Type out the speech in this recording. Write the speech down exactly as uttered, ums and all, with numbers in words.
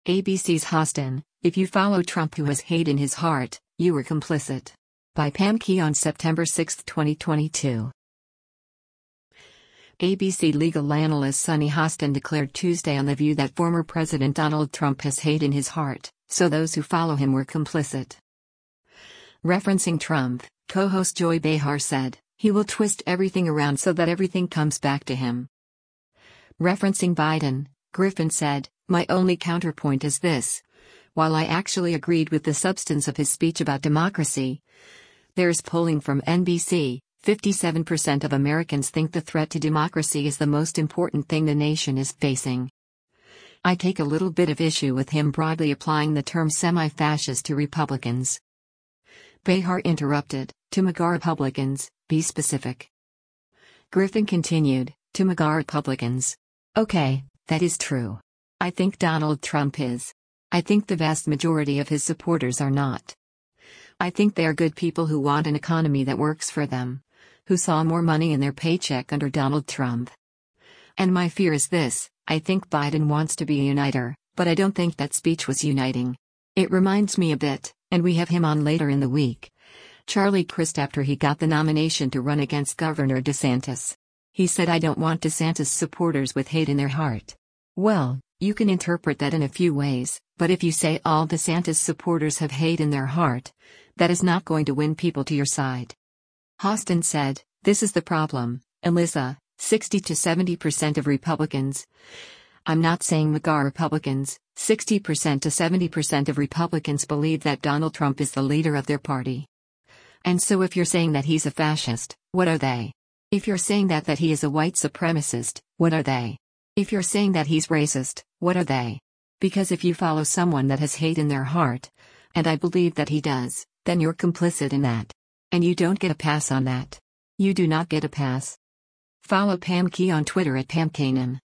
A B C's Hostin, if you follow Trump who has hate in his heart, you were complicit. By Pam Key on September sixth, twenty twenty-two. A B C legal analyst Sunny Hostin declared Tuesday on The View that former President Donald Trump has hate in his heart, so those who follow him were complicit. Referencing Trump, co-host Joy Behar said, he will twist everything around so that everything comes back to him. Referencing Biden, Griffin said, my only counterpoint is this. While I actually agreed with the substance of his speech about democracy, there's polling from N B C, fifty-seven percent of Americans think the threat to democracy is the most important thing the nation is facing. I take a little bit of issue with him broadly applying the term semi-fascist to Republicans. Behar interrupted, to MAGA Republicans, be specific. Griffin continued, to MAGA Republicans. Okay, that is true. I think Donald Trump is. I think the vast majority of his supporters are not. I think they are good people who want an economy that works for them, who saw more money in their paycheck under Donald Trump. And my fear is this, I think Biden wants to be a uniter, but I don't think that speech was uniting. It reminds me a bit, and we have him on later in the week, Charlie Crist after he got the nomination to run against Governor DeSantis. He said I don't want DeSantis supporters with hate in their heart. Well, you can interpret that in a few ways, but if you say all DeSantis supporters have hate in their heart, that is not going to win people to your side. Hostin said, this is the problem, Alyssa, sixty to seventy percent of Republicans. I'm not saying MAGA Republicans, sixty percent to seventy percent of Republicans believe that Donald Trump is the leader of their party. And so if you're saying that he's a fascist, what are they? If you're saying that that he is a white supremacist, what are they? If you're saying that he's racist, what are they? Because if you follow someone that has hate in their heart, and I believe that he does, then you're complicit in that. And you don't get a pass on that. You do not get a pass. Follow Pam Key on Twitter at Pam Kanan.